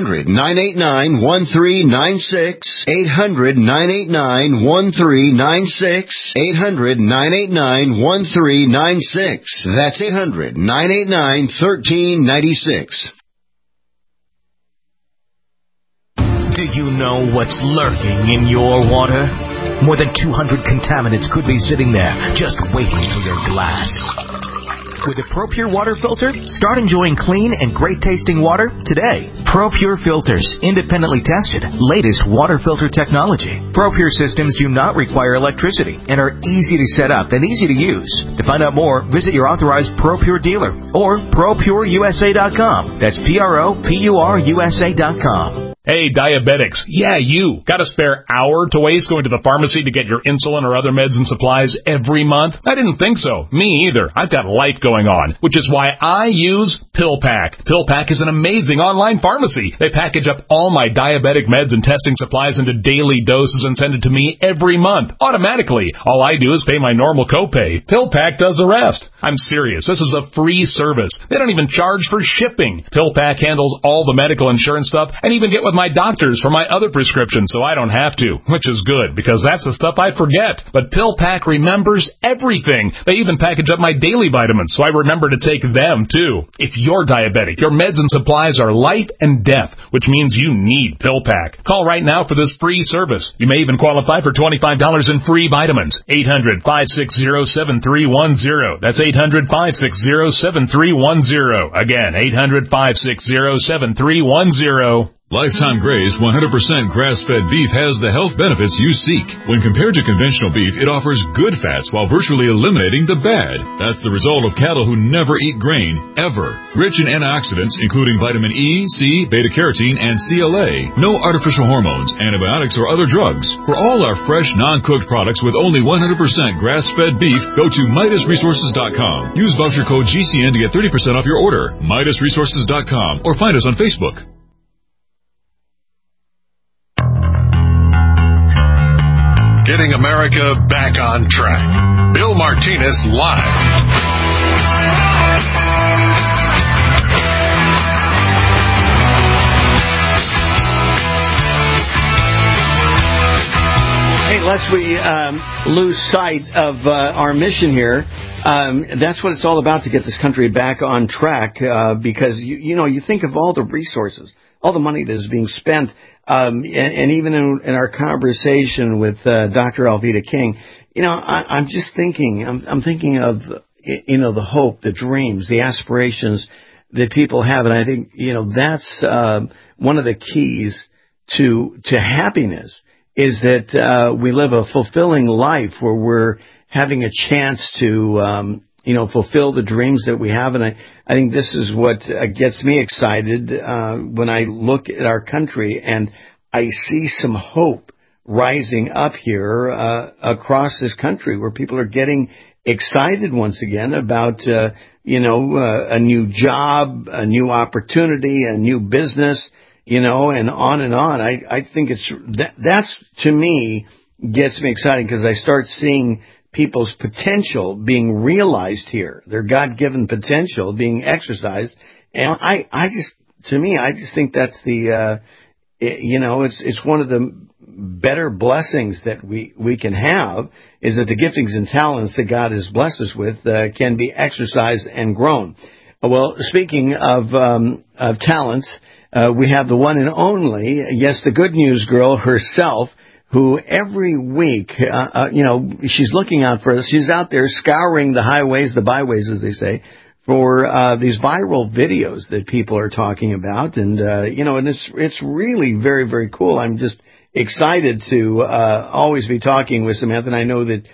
800-989-1396. 800-989-1396. 800-989-1396. That's 800-989-1396. Do you know what's lurking in your water? More than 200 contaminants could be sitting there, just waiting for your glass. With a ProPure water filter, start enjoying clean and great-tasting water today. ProPure filters, independently tested, latest water filter technology. ProPure systems do not require electricity and are easy to set up and easy to use. To find out more, visit your authorized ProPure dealer or ProPureUSA.com. That's ProPureUSA.com. Hey, diabetics. Yeah, you. Got a spare hour to waste going to the pharmacy to get your insulin or other meds and supplies every month? I didn't think so. Me either. I've got life going on, which is why I use PillPack. PillPack is an amazing online pharmacy. They package up all my diabetic meds and testing supplies into daily doses and send it to me every month, automatically. All I do is pay my normal copay. PillPack does the rest. I'm serious. This is a free service. They don't even charge for shipping. PillPack handles all the medical insurance stuff and even get with my doctors for my other prescriptions, so I don't have to, which is good, because that's the stuff I forget. But PillPack remembers everything. They even package up my daily vitamins, so I remember to take them, too. If you're diabetic, your meds and supplies are life and death, which means you need PillPack. Call right now for this free service. You may even qualify for $25 in free vitamins. 800-560-7310. That's 800-560-7310. Again, 800-560-7310. Lifetime Graze 100% grass-fed beef has the health benefits you seek. When compared to conventional beef, it offers good fats while virtually eliminating the bad. That's the result of cattle who never eat grain, ever. Rich in antioxidants, including vitamin E, C, beta-carotene, and CLA. No artificial hormones, antibiotics, or other drugs. For all our fresh, non-cooked products with only 100% grass-fed beef, go to MidasResources.com. Use voucher code GCN to get 30% off your order. MidasResources.com or find us on Facebook. Getting America back on track. Bill Martinez live. Hey, lest we lose sight of our mission here, that's what it's all about, to get this country back on track, because, you think of all the resources, all the money that is being spent, and even in our conversation with Dr. Alveda King, I'm just thinking, I'm thinking of, the hope, the dreams, the aspirations that people have, and I think, that's one of the keys to happiness, is that we live a fulfilling life where we're having a chance to fulfill the dreams that we have. And I think this is what gets me excited when I look at our country and I see some hope rising up here across this country, where people are getting excited once again about, a new job, a new opportunity, a new business, and on and on. I think that's to me gets me excited, because I start seeing people's potential being realized here, their God-given potential being exercised. And I just think that's the, it's one of the better blessings that we can have, is that the giftings and talents that God has blessed us with can be exercised and grown. Well, speaking of talents, we have the one and only, yes, the Good News Girl herself, who every week, she's looking out for us. She's out there scouring the highways, the byways, as they say, for these viral videos that people are talking about. And, and it's really very, very cool. I'm just excited to always be talking with Samantha. And I know that,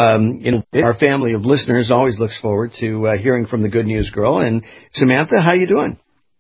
our family of listeners always looks forward to hearing from the Good News Girl. And Samantha, how you doing?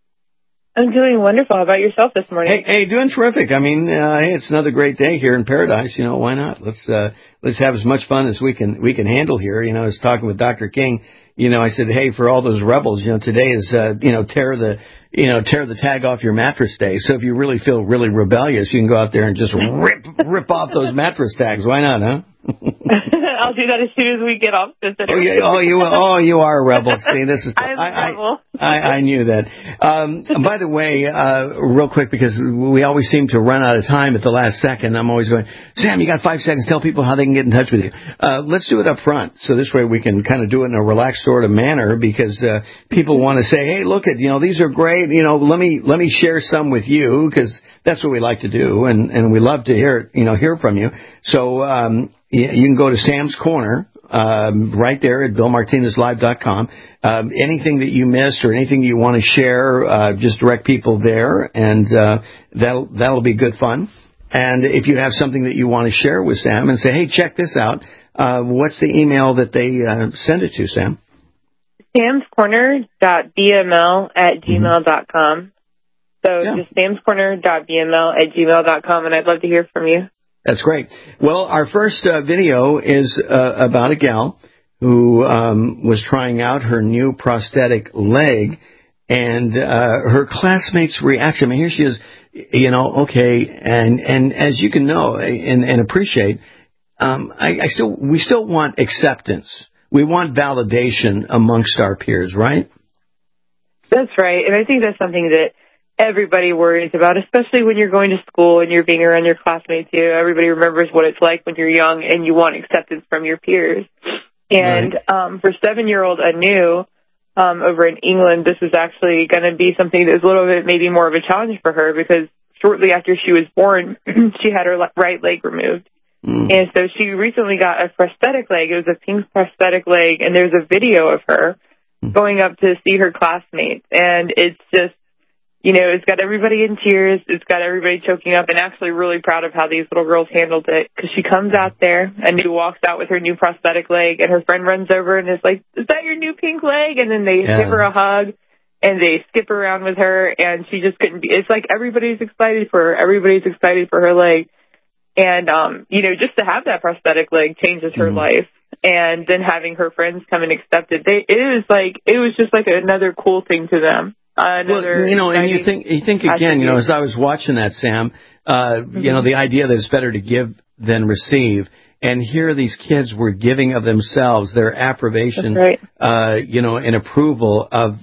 I'm doing wonderful. How about yourself this morning? Hey, doing terrific. I mean, it's another great day here in paradise. Why not? Let's have as much fun as we can handle here. I was talking with Dr. King. I said, hey, for all those rebels, today is, tear the tag off your mattress day. So if you really feel really rebellious, you can go out there and just rip off those mattress tags. Why not, huh? I'll do that as soon as we get off this interview. You are a rebel. See, this is. I'm a rebel. I knew that. By the way, real quick, because we always seem to run out of time at the last second. I'm always going, Sam, you got 5 seconds. Tell people how they can get in touch with you. Let's do it up front, so this way we can kind of do it in a relaxed sort of manner, because people want to say, hey, look at, these are great. Let me share some with you, because that's what we like to do, and we love to hear from you. So you can go to Sam's Corner right there at BillMartinezLive.com. Anything that you missed or anything you want to share, just direct people there, and that'll be good fun. And if you have something that you want to share with Sam and say, hey, check this out, what's the email that they send it to, Sam? samscorner.bml@gmail.com. So just samscorner.bml@gmail.com, and I'd love to hear from you. That's great. Well, our first video is about a gal who was trying out her new prosthetic leg, and her classmates' reaction. I mean, here she is, okay, and as you can know and appreciate, we still want acceptance. We want validation amongst our peers, right? That's right, and I think that's something that everybody worries about, especially when you're going to school and you're being around your classmates. Everybody remembers what it's like when you're young and you want acceptance from your peers. And for 7-year-old Anu over in England, this is actually going to be something that's a little bit maybe more of a challenge for her, because shortly after she was born, she had her right leg removed. And so she recently got a prosthetic leg. It was a pink prosthetic leg, and there's a video of her going up to see her classmates. And it's just, it's got everybody in tears. It's got everybody choking up, and actually really proud of how these little girls handled it, because she comes out there, Anu walks out with her new prosthetic leg, and her friend runs over and is like, is that your new pink leg? And then they give her a hug, and they skip around with her, and she just couldn't be. It's like everybody's excited for her. Everybody's excited for her leg. And, just to have that prosthetic leg changes her life. And then having her friends come and accept it, it was just like another cool thing to them. And you think again, as I was watching that, Sam, the idea that it's better to give than receive. And here these kids were giving of themselves, their approbation, and approval of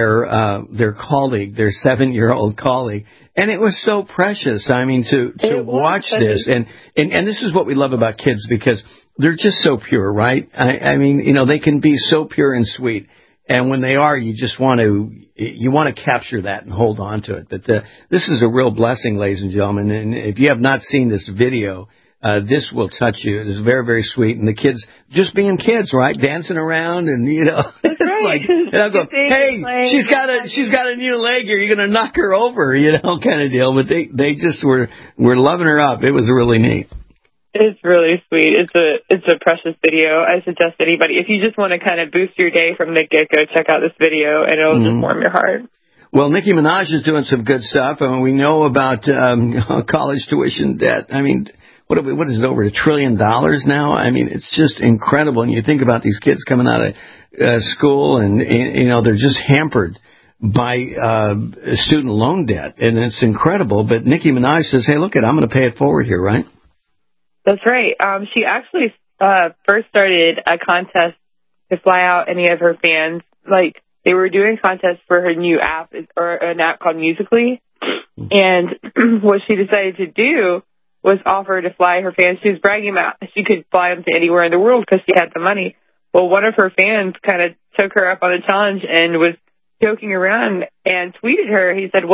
their colleague, their 7-year-old colleague. And it was so precious. I mean, to watch this. And this is what we love about kids, because they're just so pure, right? I mean, they can be so pure and sweet. And when they are, you just want to capture that and hold on to it. But this is a real blessing, ladies and gentlemen. And if you have not seen this video, this will touch you. It is very, very sweet. And the kids just being kids, right? Dancing around and, it's like, and I'll go, hey, she's got a new leg here. You're going to knock her over, kind of deal. But they just were loving her up. It was really neat. It's really sweet. It's a precious video. I suggest anybody, if you just want to kind of boost your day from the get-go, check out this video, and it'll just warm your heart. Well, Nicki Minaj is doing some good stuff. I mean, we know about college tuition debt. I mean, what is it, over $1 trillion now? I mean, it's just incredible. And you think about these kids coming out of school, and they're just hampered by student loan debt, and it's incredible. But Nicki Minaj says, hey, look, I'm going to pay it forward here, right? That's right. She actually first started a contest to fly out any of her fans. Like, they were doing contests for her new app, or an app called Musical.ly. And what she decided to do was offer to fly her fans. She was bragging about she could fly them to anywhere in the world because she had the money. Well, one of her fans kind of took her up on the challenge and was joking around and tweeted her. He said,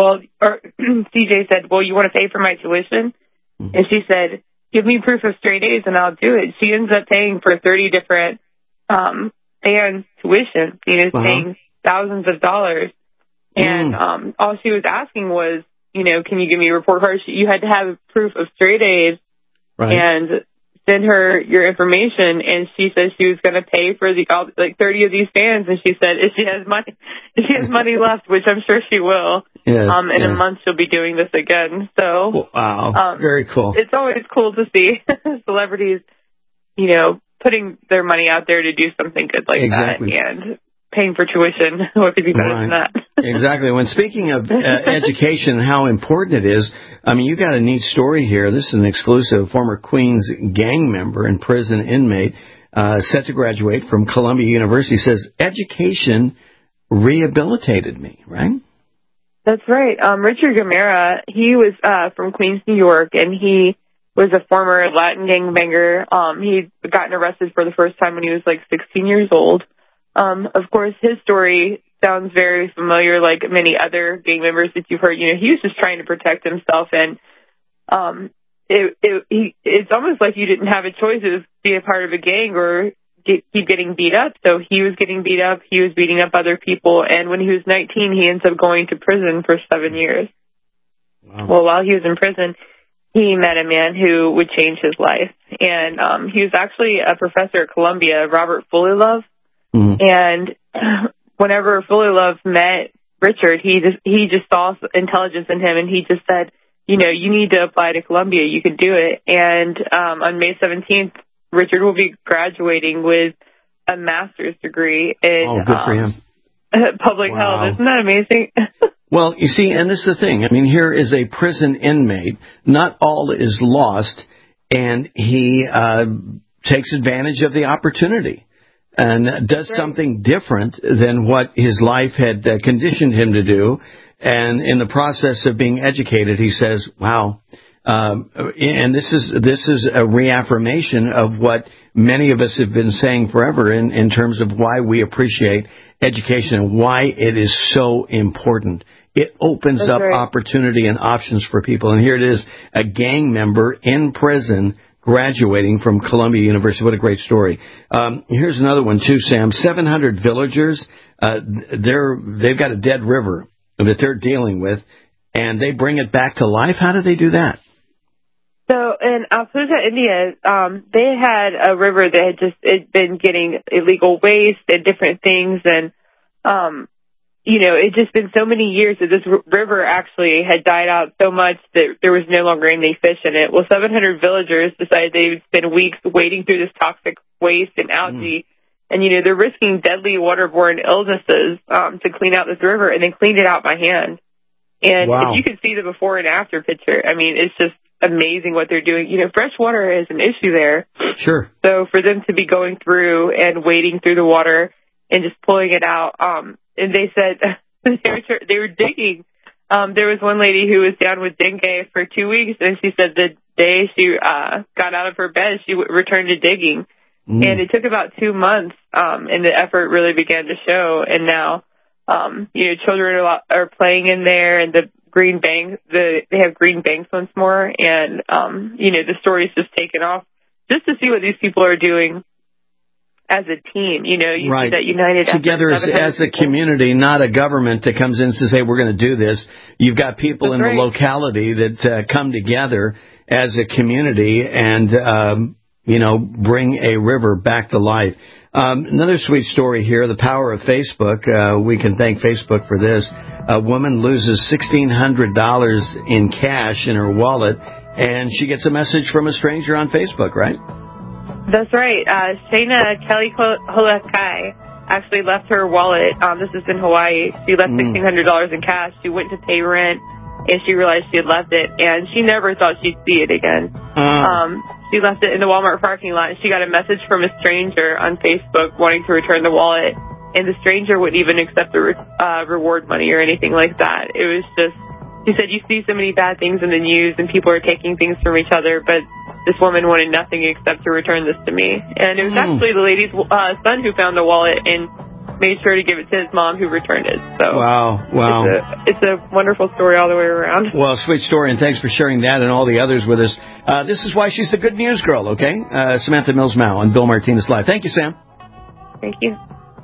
CJ said, well, you want to pay for my tuition? And she said, give me proof of straight A's and I'll do it. She ends up paying for 30 different fans' tuition, paying thousands of dollars. And all she was asking was, can you give me a report card? You had to have proof of straight A's and send her your information. And she said she was going to pay for 30 of these fans. And she said if she has money left, which I'm sure she will, in a month she'll be doing this again. So wow, very cool. It's always cool to see celebrities, putting their money out there to do something good like that, and paying for tuition. What could be better than that? Exactly. When speaking of education and how important it is, I mean, you got a neat story here. This is an exclusive. Former Queens gang member and prison inmate set to graduate from Columbia University says education rehabilitated me, right? That's right. Richard Gamera, he was from Queens, New York, and he was a former Latin gangbanger. He'd gotten arrested for the first time when he was like 16 years old. Of course, his story sounds very familiar, like many other gang members that you've heard. You know, he was just trying to protect himself, and it's almost like you didn't have a choice to be a part of a gang or keep getting beat up. So he was getting beat up. He was beating up other people. And when he was 19, he ends up going to prison for 7 years. Wow. Well, while he was in prison, he met a man who would change his life. And he was actually a professor at Columbia, Robert Fullilove. Mm-hmm. And whenever Fullilove met Richard, he just saw intelligence in him, and he just said, you know, you need to apply to Columbia. You can do it. And on May 17th, Richard will be graduating with a master's degree in good for him. Public health. Isn't that amazing? Well, you see, and this is the thing. I mean, here is a prison inmate. Not all is lost, and he takes advantage of the opportunity and does something different than what his life had conditioned him to do. And in the process of being educated, he says, wow. And this is a reaffirmation of what many of us have been saying forever in terms of why we appreciate education and why it is so important. It opens up opportunity and options for people. And here it is, a gang member in prison graduating from Columbia University. What a great story. Here's another one, too, Sam. 700 villagers, they've got a dead river that they're dealing with, and they bring it back to life. How do they do that? So in Alphusa, India, they had a river that had just been getting illegal waste and different things, and you know, it just been so many years that this river actually had died out so much that there was no longer any fish in it. Well, 700 villagers decided they would spend weeks wading through this toxic waste and algae, and you know, they're risking deadly waterborne illnesses to clean out this river, and they cleaned it out by hand. And if you could see the before and after picture, I mean, it's just amazing what they're doing. You know, fresh water is an issue there. Sure. So for them to be going through and wading through the water and just pulling it out, and they said they were digging. There was one lady who was down with dengue for 2 weeks, and she said the day she got out of her bed, she returned to digging. And it took about 2 months, and the effort really began to show. And now, you know, children are playing in there, and the green bank, they have green banks once more, and you know, the story's just taken off. Just to see what these people are doing as a team, you know, you see that united together as a community, not a government that comes in and says, hey, we're going to do this. You've got people in the locality that come together as a community and, you know, bring a river back to life. Another sweet story here, the power of Facebook. We can thank Facebook for this. A woman loses $1,600 in cash in her wallet, and she gets a message from a stranger on Facebook, right? That's right. Shayna Kelly Holakai actually left her wallet. This is in Hawaii. She left $1,600 in cash. She went to pay rent, and she realized she had left it, and she never thought she'd see it again. She left it in the Walmart parking lot, and she got a message from a stranger on Facebook wanting to return the wallet, and the stranger wouldn't even accept the reward money or anything like that. It was just, she said, you see so many bad things in the news, and people are taking things from each other, but this woman wanted nothing except to return this to me. And it was actually the lady's son who found the wallet and made sure to give it to his mom, who returned it. So wow. It's a wonderful story all the way around. Well, sweet story, and thanks for sharing that and all the others with us. This is why she's the good news girl, okay? Samantha Mills-Mao on Bill Martinez Live. Thank you, Sam. Thank you.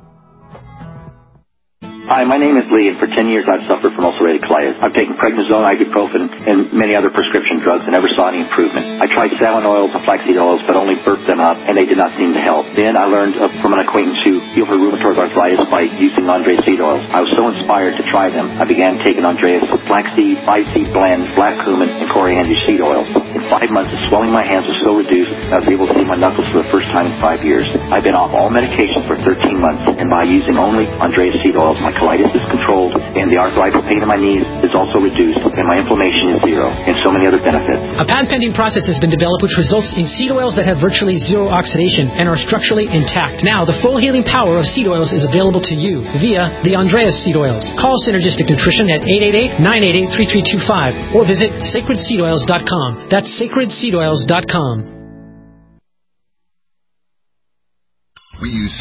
Hi, my name is Lee, and for 10 years I've suffered from ulcerative colitis. I've taken prednisone, ibuprofen, and many other prescription drugs and never saw any improvement. I tried salmon oils and flaxseed oils, but only burped them up, and they did not seem to help. Then I learned from an acquaintance who healed her rheumatoid arthritis by using Andreas seed oils. I was so inspired to try them, I began taking Andreas flaxseed, 5-seed blend, black cumin, and coriander seed oils. In 5 months, the swelling in my hands was so reduced I was able to see my knuckles for the first time in 5 years. I've been off all medication for 13 months, and by using only Andreas seed oils, my colitis is controlled, and the arthritis pain in my knees is also reduced, and my inflammation is zero, and so many other benefits. A patent-pending process has been developed which results in seed oils that have virtually zero oxidation and are structurally intact. Now, the full healing power of seed oils is available to you via the Andreas seed oils. Call Synergistic Nutrition at 888-988-3325 or visit sacredseedoils.com. That's sacredseedoils.com. We use